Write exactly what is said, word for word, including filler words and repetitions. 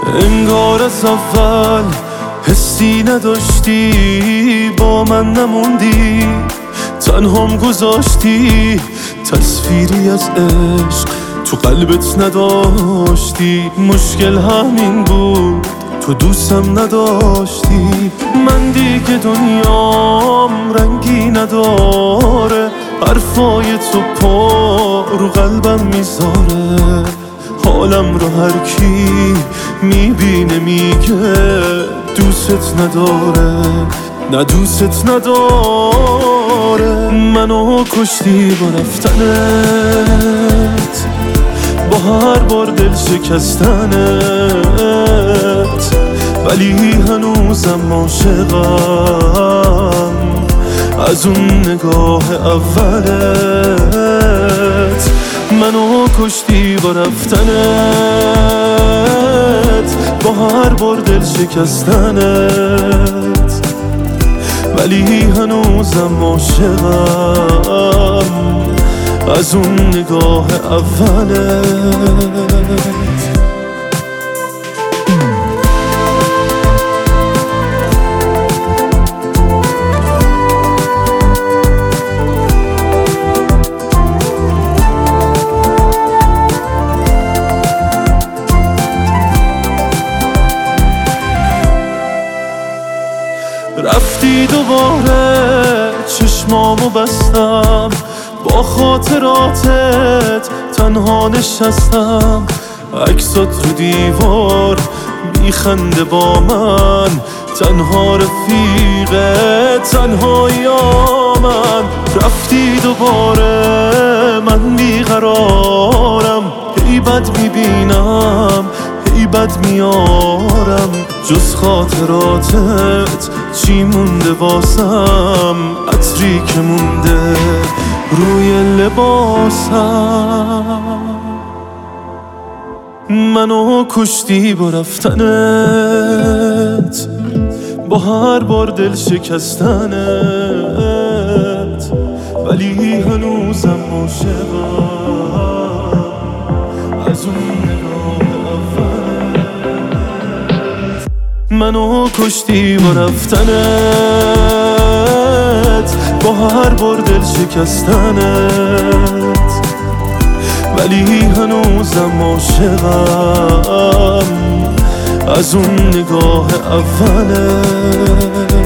انگار از اول حسی نداشتی، با من نموندی، تنهام گذاشتی، تصویری از عشق تو قلبت نداشتی. مشکل همین بود، تو دوستم نداشتی. من دیگه دنیام رنگی نداره، حرفای تو پا رو قلبم میذاره. حالم رو هر کی میبینه میگه دوست نداره، نه دوست نداره. منو کشتی با رفتنت، با هر بار دل شکستنت، ولی هنوزم عاشقم از اون نگاه اولت. منو کشتی با رفتنت، با هر بار دل شکستنت، ولی هنوزم عاشقم از اون نگاه اولت. رفتی دوباره چشمامو بستم، با خاطراتت تنها نشستم. عکسات رو دیوار میخنده با من، تنها رفیقه تنهایا من. رفتی دوباره من بیقرارم، هی بد میبینم هی بد میارم. جز خاطراتت چی مونده واسم؟ عطری که مونده روی لباسم. منو کشتی با رفتنت، با هر بار دل شکستنت، ولی هنوزم عاشقم از اون نگاه اولت. منو کشتی با رفتنت، با هر بار دل شکستنت، ولی هنوزم عاشقم از اون نگاه اولت.